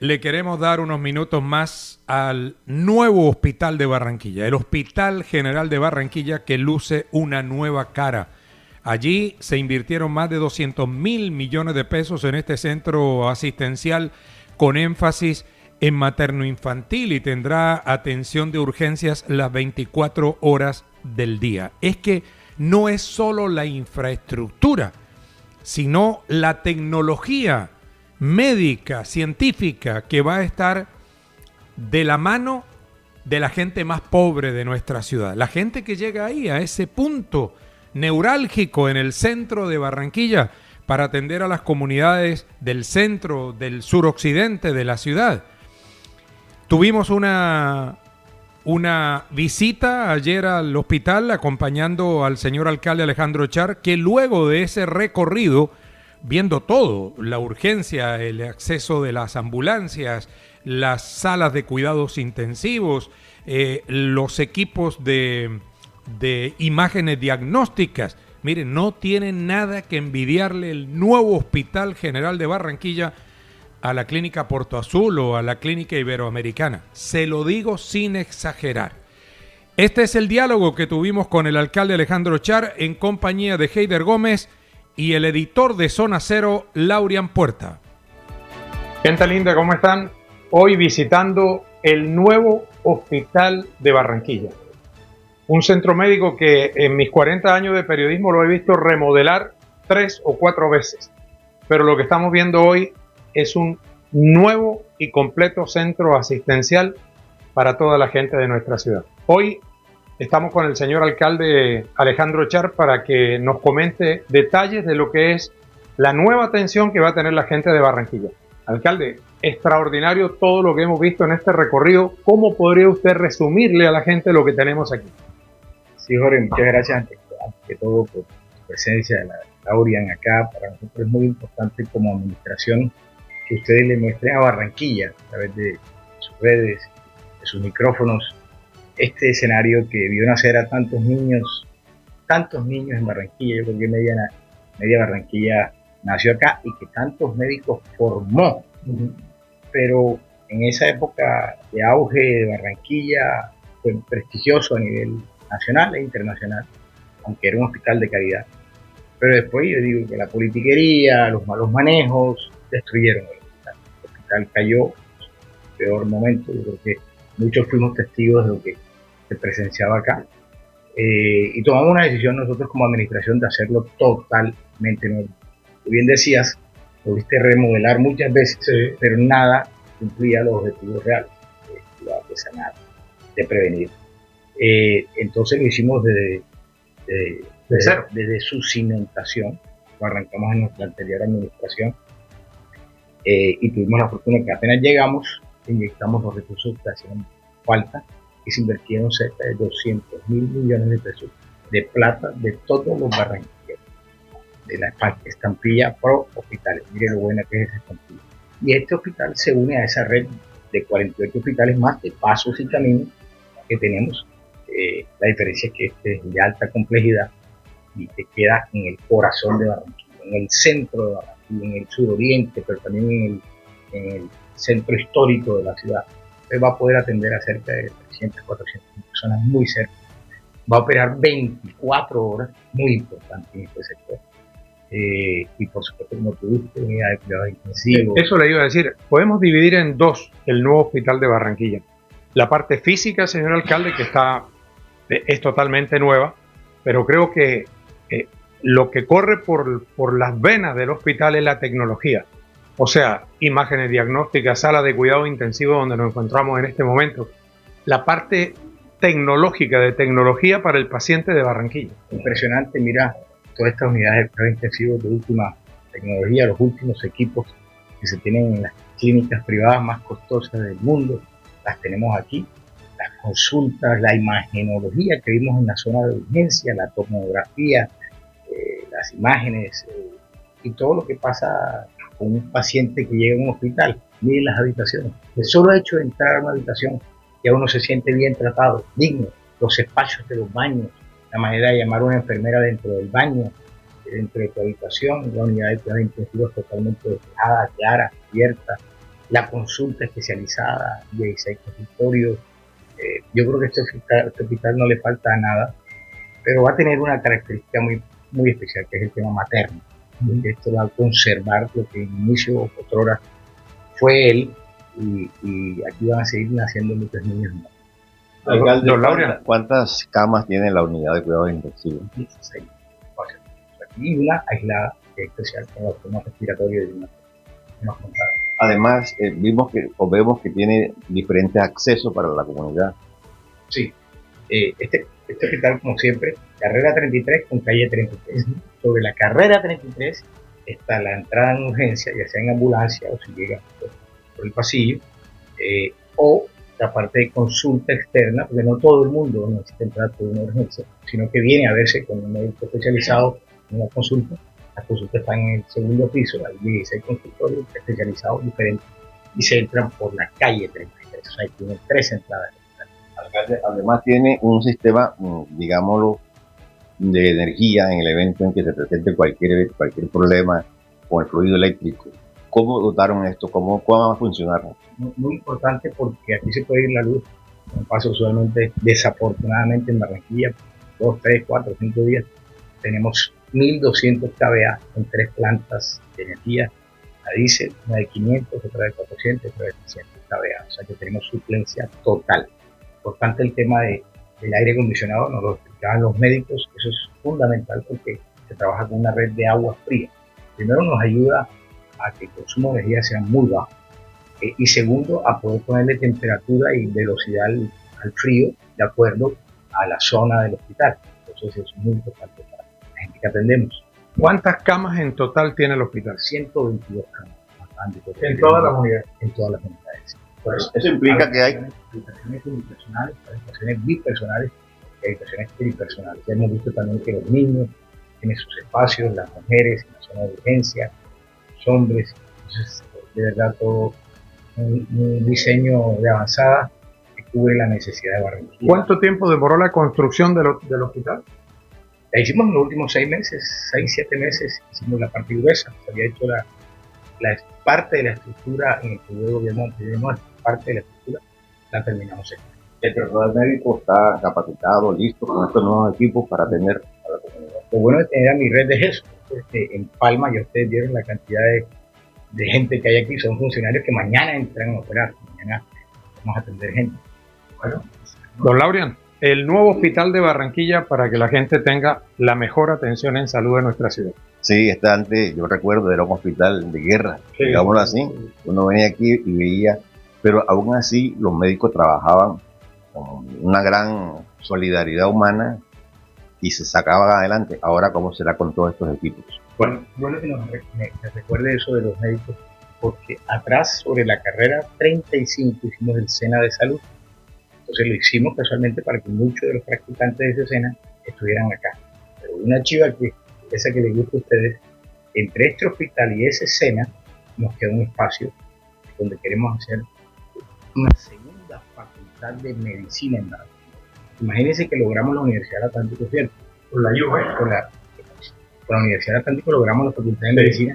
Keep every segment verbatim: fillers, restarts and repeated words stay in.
Le queremos dar unos minutos más al nuevo hospital de Barranquilla, el Hospital General de Barranquilla, que luce una nueva cara. Allí se invirtieron más de doscientos mil millones de pesos en este centro asistencial con énfasis en materno-infantil y tendrá atención de urgencias las veinticuatro horas del día. Es que no es solo la infraestructura, sino la tecnología médica, científica, que va a estar de la mano de la gente más pobre de nuestra ciudad. La gente que llega ahí, a ese punto neurálgico en el centro de Barranquilla, para atender a las comunidades del centro, del suroccidente de la ciudad. Tuvimos una, una visita ayer al hospital acompañando al señor alcalde Alejandro Char, que luego de ese recorrido, viendo todo, la urgencia, el acceso de las ambulancias, las salas de cuidados intensivos, eh, los equipos de, de imágenes diagnósticas. Miren, no tiene nada que envidiarle el nuevo Hospital General de Barranquilla a la Clínica Porto Azul o a la Clínica Iberoamericana. Se lo digo sin exagerar. Este es el diálogo que tuvimos con el alcalde Alejandro Char en compañía de Heider Gómez y el editor de Zona Cero, Laurian Puerta. Gente linda, ¿cómo están? Hoy visitando el nuevo Hospital de Barranquilla. Un centro médico que en mis cuarenta años de periodismo lo he visto remodelar tres o cuatro veces. Pero lo que estamos viendo hoy es un nuevo y completo centro asistencial para toda la gente de nuestra ciudad. Hoy estamos con el señor alcalde Alejandro Char para que nos comente detalles de lo que es la nueva atención que va a tener la gente de Barranquilla. Alcalde, extraordinario todo lo que hemos visto en este recorrido. ¿Cómo podría usted resumirle a la gente lo que tenemos aquí? Sí, Jorge, muchas gracias ante, ante todo por su presencia de la Laurian acá. Para nosotros es muy importante como administración que ustedes le muestren a Barranquilla a través de sus redes, de sus micrófonos, este escenario que vio nacer a tantos niños, tantos niños en Barranquilla. Yo creo que media, media Barranquilla nació acá y que tantos médicos formó. Uh-huh. Pero en esa época de auge de Barranquilla fue prestigioso a nivel nacional e internacional, aunque era un hospital de calidad. Pero después yo digo que la politiquería, los malos manejos destruyeron el hospital. El hospital cayó en su peor momento. Yo creo que muchos fuimos testigos de lo que se presenciaba acá. Eh, y tomamos una decisión nosotros como administración de hacerlo totalmente nuevo. Tú bien decías, lo viste remodelar muchas veces, sí, pero nada cumplía los objetivos reales de, de sanar, de prevenir. Eh, entonces lo hicimos desde, de, de de, desde su cimentación. Lo arrancamos en nuestra anterior administración eh, y tuvimos la fortuna que apenas llegamos, inyectamos los recursos que hacían falta y se invirtieron cerca de doscientos mil millones de pesos de plata de todos los barranquilleros, de la estampilla Pro Hospitales. Mire lo buena que es esa estampilla. Y este hospital se une a esa red de cuarenta y ocho hospitales más de pasos y caminos que tenemos. Eh, la diferencia es que este es de alta complejidad y que queda en el corazón de Barranquilla, en el centro de Barranquilla, en el suroriente, pero también en el, en el centro histórico de la ciudad. Entonces va a poder atender a cerca de trescientas, cuatrocientas personas muy cerca. Va a operar veinticuatro horas, muy importante en este sector. Eh, y por supuesto, como tú dijiste, unidad de cuidados intensivos. Eso le iba a decir, podemos dividir en dos el nuevo hospital de Barranquilla. La parte física, señor alcalde, que está es totalmente nueva, pero creo que eh, lo que corre por, por las venas del hospital es la tecnología. O sea, imágenes diagnósticas, sala de cuidado intensivo donde nos encontramos en este momento. La parte tecnológica, de tecnología para el paciente de Barranquilla. Impresionante, mira, todas estas unidades de cuidados intensivos de última tecnología, los últimos equipos que se tienen en las clínicas privadas más costosas del mundo, las tenemos aquí. Las consultas, la imagenología que vimos en la zona de urgencia, la tomografía, eh, las imágenes eh, y todo lo que pasa con un paciente que llega a un hospital. Miren las habitaciones. El solo hecho de entrar a una habitación, ya uno se siente bien tratado, digno. Los espacios de los baños, la manera de llamar a una enfermera dentro del baño, dentro de tu habitación, la unidad de cuidados intensivos totalmente despejada, clara, abierta. la consulta especializada, dieciséis consultorios. Eh, yo creo que este hospital, este hospital no le falta nada, pero va a tener una característica muy, muy especial, que es el tema materno. Porque esto va a conservar lo que en inicio, otrora, fue él, y, y aquí van a seguir naciendo muchos niños más. Alcalde, ¿cuántas, ¿cuántas camas tiene la unidad de cuidados intensivos? dieciséis. Y una aislada, que es especial, con los temas respiratorios y demás. Además, eh, vimos que, o vemos que tiene diferentes accesos para la comunidad. Sí, eh, este, este hospital, como siempre, carrera treinta y tres con calle treinta y tres. Uh-huh. Sobre la carrera treinta y tres está la entrada en urgencia, ya sea en ambulancia o si llega por, por el pasillo, eh, o la parte de consulta externa, porque no todo el mundo necesita entrar por una urgencia, sino que viene a verse con un médico especializado en una consulta. Las consultas están en el segundo piso, hay dieciséis consultorios especializados diferentes y se entran por la calle treinta y tres, o sea, tienen tres entradas. Además tiene un sistema, digámoslo, de energía en el evento en que se presente cualquier, cualquier problema con el fluido eléctrico. ¿Cómo dotaron esto? ¿Cómo, cómo va a funcionar? Muy, muy importante, porque aquí se puede ir la luz, como pasa usualmente, desafortunadamente en Barranquilla, dos, tres, cuatro, cinco días, tenemos mil doscientos kVA en tres plantas de energía, la diésel, una de quinientos, otra de cuatrocientos, otra de trescientos kVA, o sea que tenemos suplencia total. Importante el tema de, del aire acondicionado, nos lo explicaban los médicos, eso es fundamental porque se trabaja con una red de agua fría. Primero nos ayuda a que el consumo de energía sea muy bajo, eh, y segundo a poder ponerle temperatura y velocidad al, al frío de acuerdo a la zona del hospital. Entonces es muy importante para la gente que atendemos. ¿Cuántas camas en total tiene el hospital? ciento veintidós camas. ¿En todas las unidades? En todas las unidades. Pues eso implica que hay habitaciones unipersonales, habitaciones bipersonales y habitaciones tripersonales. Ya hemos visto también que los niños tienen sus espacios, las mujeres en la zona de urgencia, los hombres. Entonces, de verdad, todo un, un diseño de avanzada que cubre la necesidad de Barranquilla. ¿Cuánto tiempo demoró la construcción del, del hospital? La hicimos en los últimos seis meses, seis, siete meses. Hicimos la parte gruesa, se había hecho la, la parte de la estructura en el periodo de gobierno anterior, parte de la estructura la terminamos. El personal médico está capacitado, listo con estos nuevos equipos para atender a la comunidad. Lo bueno de tener a mi red de GESO, porque en Palma ya ustedes vieron la cantidad de, de gente que hay aquí, son funcionarios que mañana entran a operar, mañana vamos a atender gente. Bueno, don Laurian, el nuevo hospital de Barranquilla para que la gente tenga la mejor atención en salud de nuestra ciudad. Sí, este antes, yo recuerdo, era un hospital de guerra, sí, digámoslo así. Uno venía aquí y veía, pero aún así los médicos trabajaban con una gran solidaridad humana y se sacaban adelante. Ahora, ¿cómo será con todos estos equipos? Bueno, bueno que nos me, me recuerde eso de los médicos, porque atrás, sobre la carrera treinta y cinco, hicimos el SENA de salud. Entonces lo hicimos casualmente para que muchos de los practicantes de ese SENA estuvieran acá. Pero una chiva que esa que les gusta a ustedes, entre este hospital y ese SENA nos queda un espacio donde queremos hacer una segunda facultad de medicina en Barranquilla. Imagínense que logramos la Universidad del Atlántico, ¿cierto? Por la U V, con la, con la Universidad del Atlántico logramos la facultad de medicina.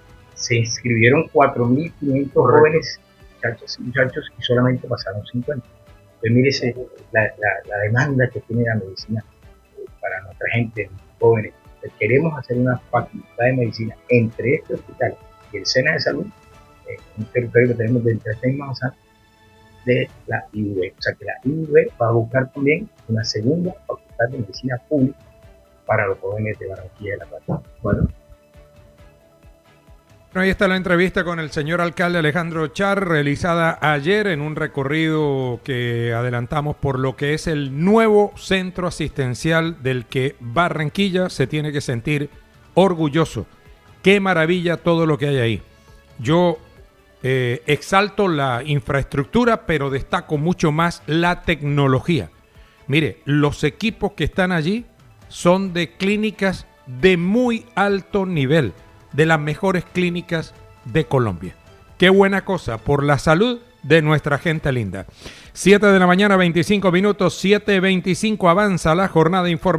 Se inscribieron cuatro mil quinientos jóvenes, muchachos y muchachos, y solamente pasaron cincuenta. Entonces, mírese la, la, la demanda que tiene la medicina para nuestra gente, jóvenes. Entonces, queremos hacer una facultad de medicina entre este hospital y el SENA de salud, eh, un territorio que tenemos de entre seis manzanas de la I U V. O sea que la I U V va a buscar también una segunda facultad de medicina pública para los jóvenes de Barranquilla de la Plata. Bueno. Ahí está la entrevista con el señor alcalde Alejandro Char, realizada ayer en un recorrido que adelantamos por lo que es el nuevo centro asistencial del que Barranquilla se tiene que sentir orgulloso. Qué maravilla todo lo que hay ahí. Yo eh, exalto la infraestructura, pero destaco mucho más la tecnología. Mire, los equipos que están allí son de clínicas de muy alto nivel, de las mejores clínicas de Colombia. Qué buena cosa por la salud de nuestra gente linda. siete de la mañana, veinticinco minutos, siete veinticinco, avanza la jornada informativa.